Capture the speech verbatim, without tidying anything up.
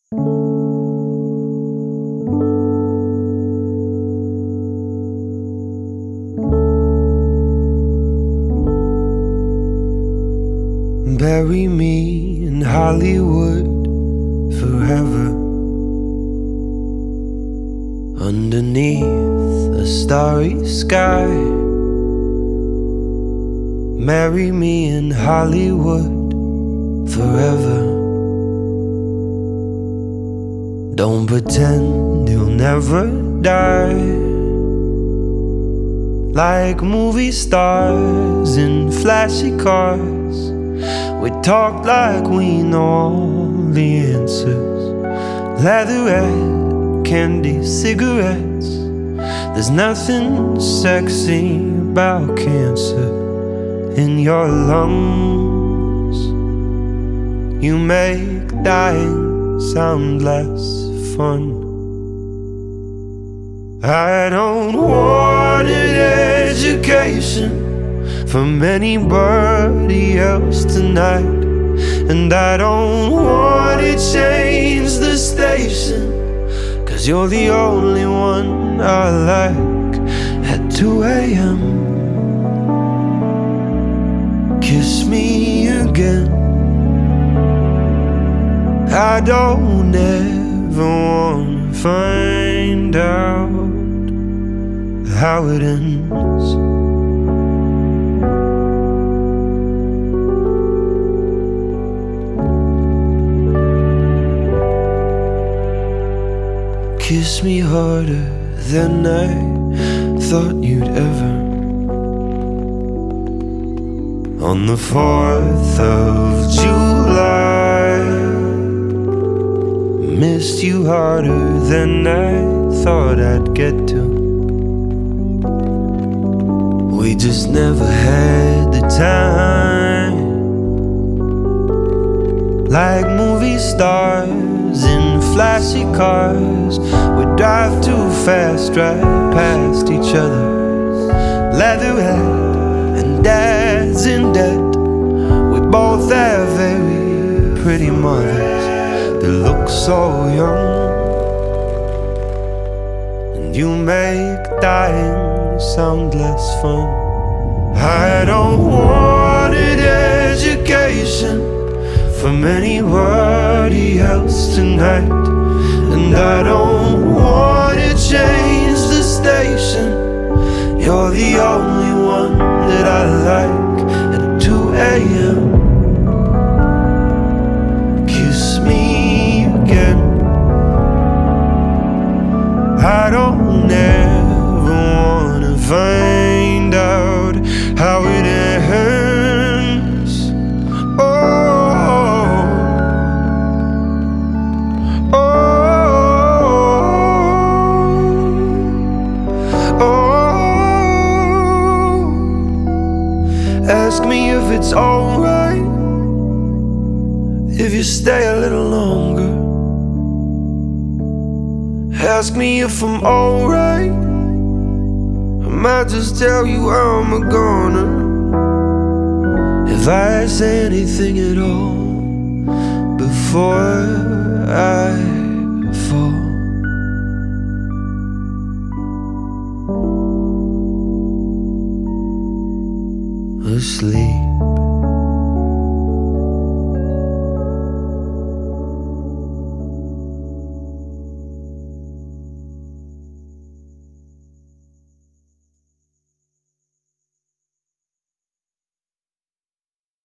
Bury me in Hollywood forever, underneath a starry sky. Marry me in Hollywood forever. Don't pretend you'll never die, like movie stars in flashy cars. We talk like we know all the answers. Leatherette, candy, cigarettes. There's nothing sexy about cancer in your lungs. You make dying sound less fun. I don't want an education from anybody else tonight, and I don't want to change the station, 'cause you're the only one I like. At two a m kiss me again. I don't ever wanna find out how it ends. Kiss me harder than I thought you'd ever. On the fourth of July, missed you harder than I thought I'd get to. We just never had the time, like movie stars in flashy cars. We drive too fast, right past each other. Leatherhead and dad's in debt. We both have very pretty mothers that look so young, and you make dying sound less fun. I don't want an education from anybody else tonight, and I don't want to change the station. You're the only one that I like. At two a m kiss me again. I don't ever wanna find out how it ends. Oh, ask me if it's alright if you stay a little longer. Ask me if I'm alright. I might just tell you I'm a goner. If I say anything at all before